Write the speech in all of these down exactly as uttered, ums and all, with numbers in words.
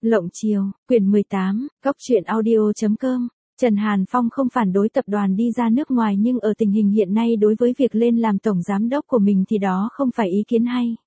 Lộng Chiều, quyển mười tám, góc truyện audio.com. Trần Hàn Phong không phản đối tập đoàn đi ra nước ngoài, nhưng ở tình hình hiện nay đối với việc lên làm tổng giám đốc của mình thì đó không phải ý kiến hay.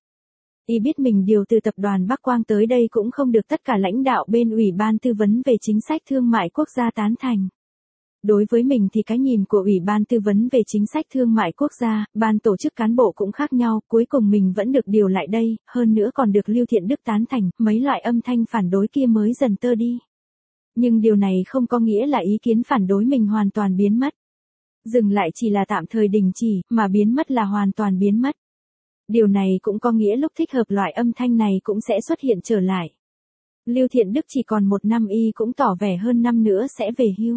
Y biết mình điều từ tập đoàn Bắc Quang tới đây cũng không được tất cả lãnh đạo bên Ủy ban tư vấn về chính sách thương mại quốc gia tán thành. Đối với mình thì cái nhìn của Ủy ban tư vấn về chính sách thương mại quốc gia, ban tổ chức cán bộ cũng khác nhau, cuối cùng mình vẫn được điều lại đây, hơn nữa còn được Lưu Thiện Đức tán thành, mấy loại âm thanh phản đối kia mới dần tơ đi. Nhưng điều này không có nghĩa là ý kiến phản đối mình hoàn toàn biến mất. Dừng lại chỉ là tạm thời đình chỉ, mà biến mất là hoàn toàn biến mất. Điều này cũng có nghĩa lúc thích hợp loại âm thanh này cũng sẽ xuất hiện trở lại. Lưu Thiện Đức chỉ còn một năm, y cũng tỏ vẻ hơn năm nữa sẽ về hưu.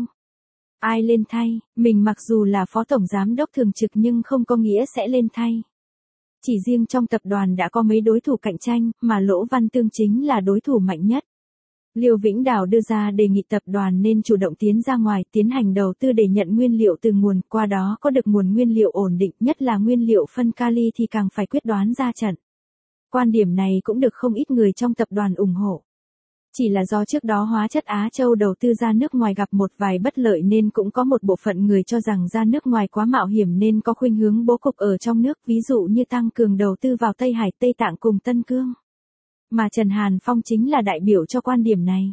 Ai lên thay, mình mặc dù là phó tổng giám đốc thường trực nhưng không có nghĩa sẽ lên thay. Chỉ riêng trong tập đoàn đã có mấy đối thủ cạnh tranh, mà Lỗ Văn Tương chính là đối thủ mạnh nhất. Liêu Vĩnh Đào đưa ra đề nghị tập đoàn nên chủ động tiến ra ngoài, tiến hành đầu tư để nhận nguyên liệu từ nguồn, qua đó có được nguồn nguyên liệu ổn định, nhất là nguyên liệu phân kali thì càng phải quyết đoán ra trận. Quan điểm này cũng được không ít người trong tập đoàn ủng hộ. Chỉ là do trước đó Hóa chất Á Châu đầu tư ra nước ngoài gặp một vài bất lợi nên cũng có một bộ phận người cho rằng ra nước ngoài quá mạo hiểm nên có khuynh hướng bố cục ở trong nước, ví dụ như tăng cường đầu tư vào Tây Hải, Tây Tạng cùng Tân Cương. Mà Trần Hàn Phong chính là đại biểu cho quan điểm này.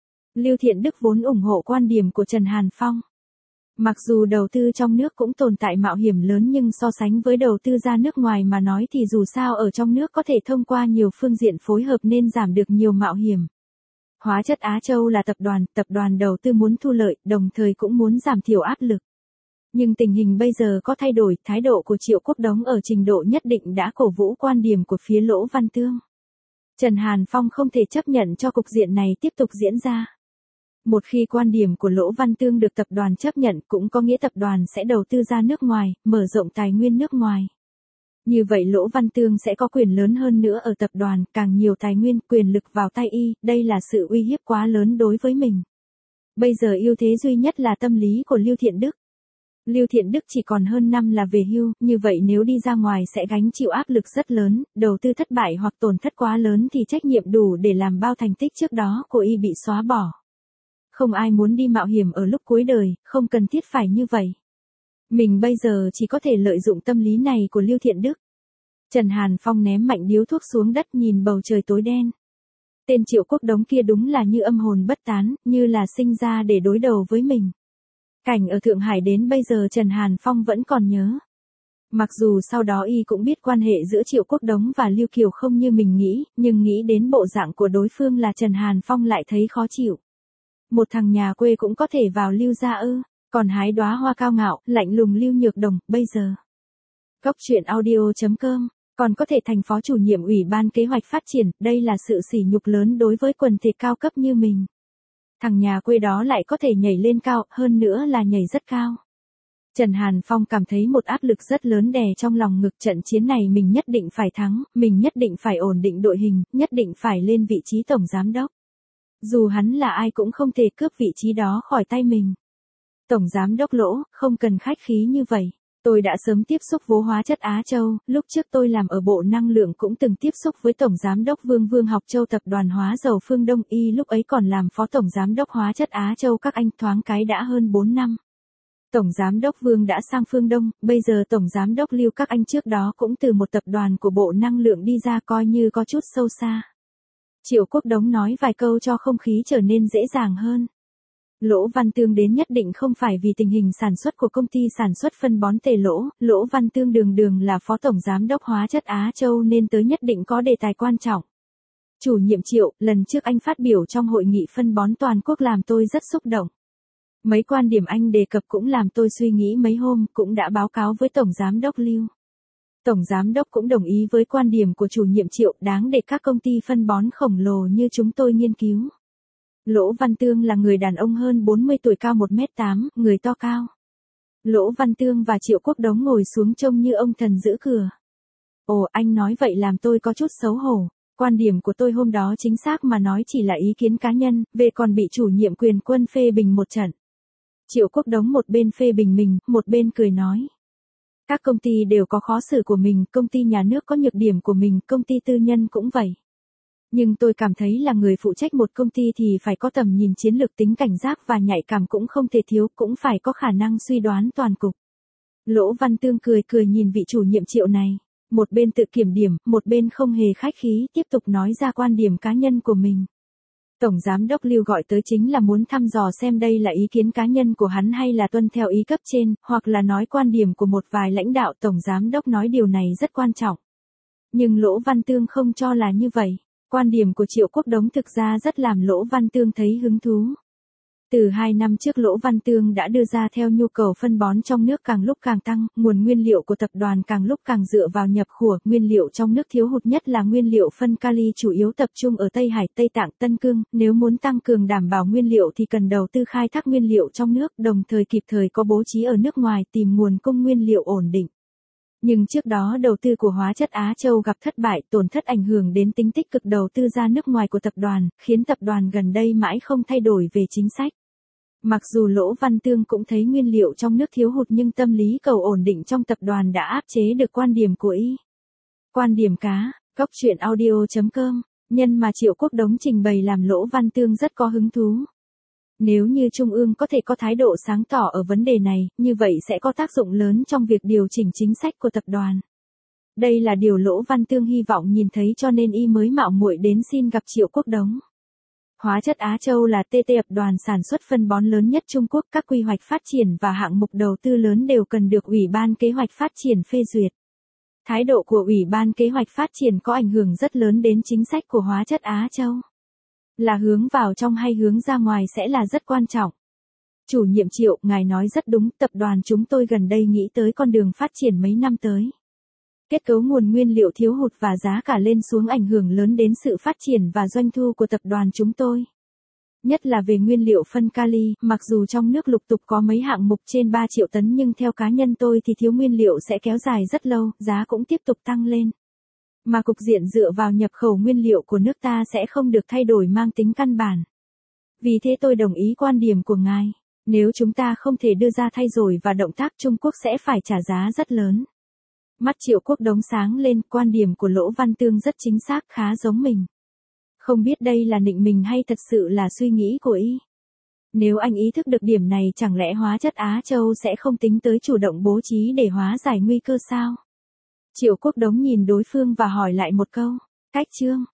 Lưu Thiện Đức vốn ủng hộ quan điểm của Trần Hàn Phong. Mặc dù đầu tư trong nước cũng tồn tại mạo hiểm lớn nhưng so sánh với đầu tư ra nước ngoài mà nói thì dù sao ở trong nước có thể thông qua nhiều phương diện phối hợp nên giảm được nhiều mạo hiểm. Hóa chất Á Châu là tập đoàn, tập đoàn đầu tư muốn thu lợi, đồng thời cũng muốn giảm thiểu áp lực. Nhưng tình hình bây giờ có thay đổi, thái độ của Triệu Quốc Đống ở trình độ nhất định đã cổ vũ quan điểm của phía Lỗ Văn Tương. Trần Hàn Phong không thể chấp nhận cho cục diện này tiếp tục diễn ra. Một khi quan điểm của Lỗ Văn Tương được tập đoàn chấp nhận cũng có nghĩa tập đoàn sẽ đầu tư ra nước ngoài, mở rộng tài nguyên nước ngoài. Như vậy Lỗ Văn Tương sẽ có quyền lớn hơn nữa ở tập đoàn, càng nhiều tài nguyên, quyền lực vào tay y, đây là sự uy hiếp quá lớn đối với mình. Bây giờ ưu thế duy nhất là tâm lý của Lưu Thiện Đức. Lưu Thiện Đức chỉ còn hơn năm là về hưu, như vậy nếu đi ra ngoài sẽ gánh chịu áp lực rất lớn, đầu tư thất bại hoặc tổn thất quá lớn thì trách nhiệm đủ để làm bao thành tích trước đó của y bị xóa bỏ. Không ai muốn đi mạo hiểm ở lúc cuối đời, không cần thiết phải như vậy. Mình bây giờ chỉ có thể lợi dụng tâm lý này của Lưu Thiện Đức. Trần Hàn Phong ném mạnh điếu thuốc xuống đất, nhìn bầu trời tối đen. Tên Triệu Quốc Đống kia đúng là như âm hồn bất tán, như là sinh ra để đối đầu với mình. Cảnh ở Thượng Hải đến bây giờ Trần Hàn Phong vẫn còn nhớ. Mặc dù sau đó y cũng biết quan hệ giữa Triệu Quốc Đống và Lưu Kiều không như mình nghĩ, nhưng nghĩ đến bộ dạng của đối phương là Trần Hàn Phong lại thấy khó chịu. Một thằng nhà quê cũng có thể vào Lưu gia ư, còn hái đóa hoa cao ngạo, lạnh lùng Lưu Nhược Đồng, bây giờ. Góc truyện audio.com, còn có thể thành phó chủ nhiệm Ủy ban Kế hoạch Phát triển, đây là sự sỉ nhục lớn đối với quần thể cao cấp như mình. Thằng nhà quê đó lại có thể nhảy lên cao, hơn nữa là nhảy rất cao. Trần Hàn Phong cảm thấy một áp lực rất lớn đè trong lòng ngực, trận chiến này mình nhất định phải thắng, mình nhất định phải ổn định đội hình, nhất định phải lên vị trí tổng giám đốc. Dù hắn là ai cũng không thể cướp vị trí đó khỏi tay mình. Tổng giám đốc Lỗ, không cần khách khí như vậy. Tôi đã sớm tiếp xúc với Hóa chất Á Châu, lúc trước tôi làm ở Bộ Năng lượng cũng từng tiếp xúc với Tổng Giám đốc Vương Vương Học Châu tập đoàn Hóa dầu Phương Đông, y lúc ấy còn làm Phó Tổng Giám đốc Hóa chất Á Châu, các anh thoáng cái đã hơn bốn năm. Tổng Giám đốc Vương đã sang Phương Đông, bây giờ Tổng Giám đốc Lưu các anh trước đó cũng từ một tập đoàn của Bộ Năng lượng đi ra, coi như có chút sâu xa. Triệu Quốc Đống nói vài câu cho không khí trở nên dễ dàng hơn. Lỗ Văn Tương đến nhất định không phải vì tình hình sản xuất của công ty sản xuất phân bón Tề Lỗ, Lỗ Văn Tương đường đường là phó tổng giám đốc Hóa chất Á Châu nên tới nhất định có đề tài quan trọng. Chủ nhiệm Triệu, lần trước anh phát biểu trong hội nghị phân bón toàn quốc làm tôi rất xúc động. Mấy quan điểm anh đề cập cũng làm tôi suy nghĩ mấy hôm, cũng đã báo cáo với tổng giám đốc Lưu. Tổng giám đốc cũng đồng ý với quan điểm của chủ nhiệm Triệu, đáng để các công ty phân bón khổng lồ như chúng tôi nghiên cứu. Lỗ Văn Tương là người đàn ông hơn bốn mươi tuổi, cao một mét tám, người to cao. Lỗ Văn Tương và Triệu Quốc Đống ngồi xuống trông như ông thần giữ cửa. Ồ, anh nói vậy làm tôi có chút xấu hổ. Quan điểm của tôi hôm đó chính xác mà nói chỉ là ý kiến cá nhân, về còn bị chủ nhiệm Quyền Quân phê bình một trận. Triệu Quốc Đống một bên phê bình mình, một bên cười nói. Các công ty đều có khó xử của mình, công ty nhà nước có nhược điểm của mình, công ty tư nhân cũng vậy. Nhưng tôi cảm thấy là người phụ trách một công ty thì phải có tầm nhìn chiến lược, tính cảnh giác và nhạy cảm cũng không thể thiếu, cũng phải có khả năng suy đoán toàn cục. Lỗ Văn Tương cười cười nhìn vị chủ nhiệm Triệu này. Một bên tự kiểm điểm, một bên không hề khách khí, tiếp tục nói ra quan điểm cá nhân của mình. Tổng Giám đốc Lưu gọi tới chính là muốn thăm dò xem đây là ý kiến cá nhân của hắn hay là tuân theo ý cấp trên, hoặc là nói quan điểm của một vài lãnh đạo. Tổng Giám đốc nói điều này rất quan trọng. Nhưng Lỗ Văn Tương không cho là như vậy. Quan điểm của Triệu Quốc Đống thực ra rất làm Lỗ Văn Tương thấy hứng thú. Từ hai năm trước Lỗ Văn Tương đã đưa ra theo nhu cầu phân bón trong nước càng lúc càng tăng, nguồn nguyên liệu của tập đoàn càng lúc càng dựa vào nhập khẩu, nguyên liệu trong nước thiếu hụt nhất là nguyên liệu phân kali chủ yếu tập trung ở Tây Hải, Tây Tạng, Tân Cương, nếu muốn tăng cường đảm bảo nguyên liệu thì cần đầu tư khai thác nguyên liệu trong nước, đồng thời kịp thời có bố trí ở nước ngoài tìm nguồn cung nguyên liệu ổn định. Nhưng trước đó đầu tư của Hóa chất Á Châu gặp thất bại, tổn thất ảnh hưởng đến tính tích cực đầu tư ra nước ngoài của tập đoàn, khiến tập đoàn gần đây mãi không thay đổi về chính sách. Mặc dù Lỗ Văn Tương cũng thấy nguyên liệu trong nước thiếu hụt nhưng tâm lý cầu ổn định trong tập đoàn đã áp chế được quan điểm của y. Quan điểm cá, góc truyện audio chấm com, nhân mà Triệu Quốc Đống trình bày làm Lỗ Văn Tương rất có hứng thú. Nếu như Trung ương có thể có thái độ sáng tỏ ở vấn đề này, như vậy sẽ có tác dụng lớn trong việc điều chỉnh chính sách của tập đoàn. Đây là điều Lỗ Văn Tương hy vọng nhìn thấy cho nên y mới mạo muội đến xin gặp Triệu Quốc Đống. Hóa chất Á Châu là tê tê tập đoàn sản xuất phân bón lớn nhất Trung Quốc, các quy hoạch phát triển và hạng mục đầu tư lớn đều cần được Ủy ban Kế hoạch Phát triển phê duyệt. Thái độ của Ủy ban Kế hoạch Phát triển có ảnh hưởng rất lớn đến chính sách của Hóa chất Á Châu. Là hướng vào trong hay hướng ra ngoài sẽ là rất quan trọng. Chủ nhiệm Triệu, ngài nói rất đúng, tập đoàn chúng tôi gần đây nghĩ tới con đường phát triển mấy năm tới. Kết cấu nguồn nguyên liệu thiếu hụt và giá cả lên xuống ảnh hưởng lớn đến sự phát triển và doanh thu của tập đoàn chúng tôi. Nhất là về nguyên liệu phân kali, mặc dù trong nước lục tục có mấy hạng mục trên ba triệu tấn nhưng theo cá nhân tôi thì thiếu nguyên liệu sẽ kéo dài rất lâu, giá cũng tiếp tục tăng lên. Mà cục diện dựa vào nhập khẩu nguyên liệu của nước ta sẽ không được thay đổi mang tính căn bản. Vì thế tôi đồng ý quan điểm của ngài. Nếu chúng ta không thể đưa ra thay đổi và động tác Trung Quốc sẽ phải trả giá rất lớn. Mắt Triệu Quốc Đống sáng lên, quan điểm của Lỗ Văn Tương rất chính xác, khá giống mình. Không biết đây là nịnh mình hay thật sự là suy nghĩ của y. Nếu anh ý thức được điểm này chẳng lẽ Hóa chất Á Châu sẽ không tính tới chủ động bố trí để hóa giải nguy cơ sao? Triệu Quốc Đống nhìn đối phương và hỏi lại một câu. Cách chương.